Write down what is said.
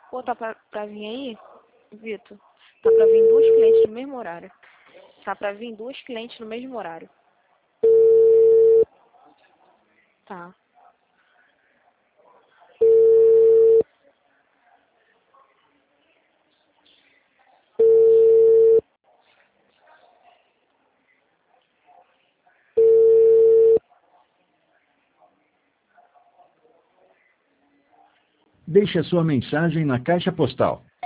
Pô, tá pra vir aí, Vitor? Tá pra vir duas clientes no mesmo horário. Tá pra vir duas clientes no mesmo horário. Tá. Deixe a sua mensagem na caixa postal